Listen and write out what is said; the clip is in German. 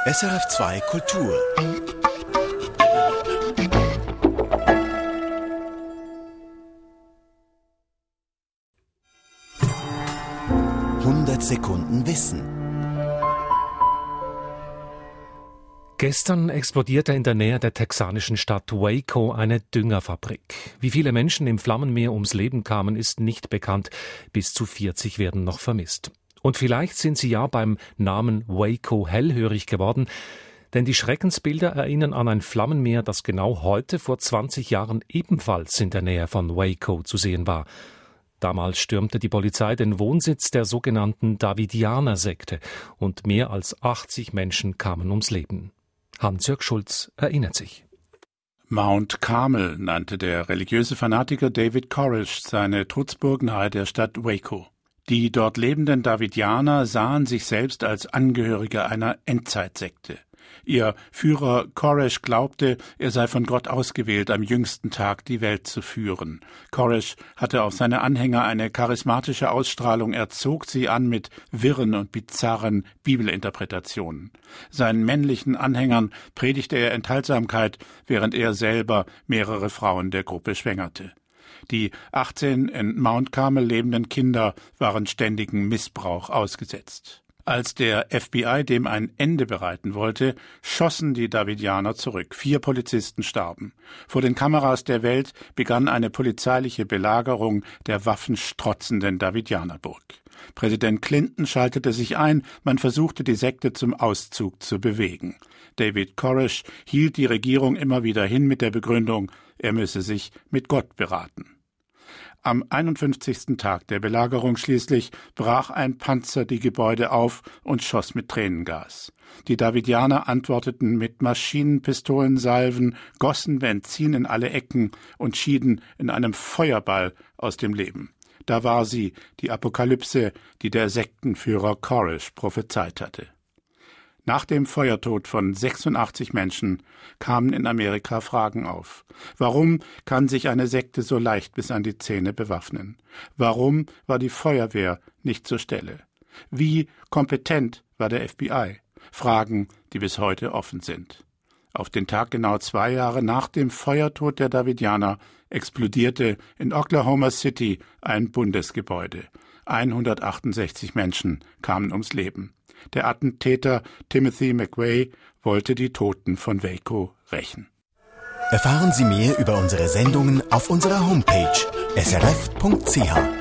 SRF2 Kultur. Sekunden Wissen. Gestern explodierte in der Nähe der texanischen Stadt Waco eine Düngerfabrik. Wie viele Menschen im Flammenmeer ums Leben kamen, ist nicht bekannt. Bis zu 40 werden noch vermisst. Und vielleicht sind Sie ja beim Namen Waco hellhörig geworden, denn die Schreckensbilder erinnern an ein Flammenmeer, das genau heute vor 20 Jahren ebenfalls in der Nähe von Waco zu sehen war. Damals stürmte die Polizei den Wohnsitz der sogenannten Davidianer-Sekte und mehr als 80 Menschen kamen ums Leben. Hans-Jörg Schulz erinnert sich. Mount Carmel nannte der religiöse Fanatiker David Koresh seine Trutzburg nahe der Stadt Waco. Die dort lebenden Davidianer sahen sich selbst als Angehörige einer Endzeitsekte. Ihr Führer Koresh glaubte, er sei von Gott ausgewählt, am jüngsten Tag die Welt zu führen. Koresh hatte auf seine Anhänger eine charismatische Ausstrahlung, er zog sie an mit wirren und bizarren Bibelinterpretationen. Seinen männlichen Anhängern predigte er Enthaltsamkeit, während er selber mehrere Frauen der Gruppe schwängerte. Die 18 in Mount Carmel lebenden Kinder waren ständigem Missbrauch ausgesetzt. Als der FBI dem ein Ende bereiten wollte, schossen die Davidianer zurück. 4 Polizisten starben. Vor den Kameras der Welt begann eine polizeiliche Belagerung der waffenstrotzenden Davidianerburg. Präsident Clinton schaltete sich ein, man versuchte die Sekte zum Auszug zu bewegen. David Koresh hielt die Regierung immer wieder hin mit der Begründung, er müsse sich mit Gott beraten. Am 51. Tag der Belagerung schließlich brach ein Panzer die Gebäude auf und schoss mit Tränengas. Die Davidianer antworteten mit Maschinenpistolensalven, gossen Benzin in alle Ecken und schieden in einem Feuerball aus dem Leben. Da war sie, die Apokalypse, die der Sektenführer Koresh prophezeit hatte. Nach dem Feuertod von 86 Menschen kamen in Amerika Fragen auf. Warum kann sich eine Sekte so leicht bis an die Zähne bewaffnen? Warum war die Feuerwehr nicht zur Stelle? Wie kompetent war der FBI? Fragen, die bis heute offen sind. Auf den Tag genau 2 Jahre nach dem Feuertod der Davidianer explodierte in Oklahoma City ein Bundesgebäude. 168 Menschen kamen ums Leben. Der Attentäter Timothy McVeigh wollte die Toten von Waco rächen. Erfahren Sie mehr über unsere Sendungen auf unserer Homepage srf.ch.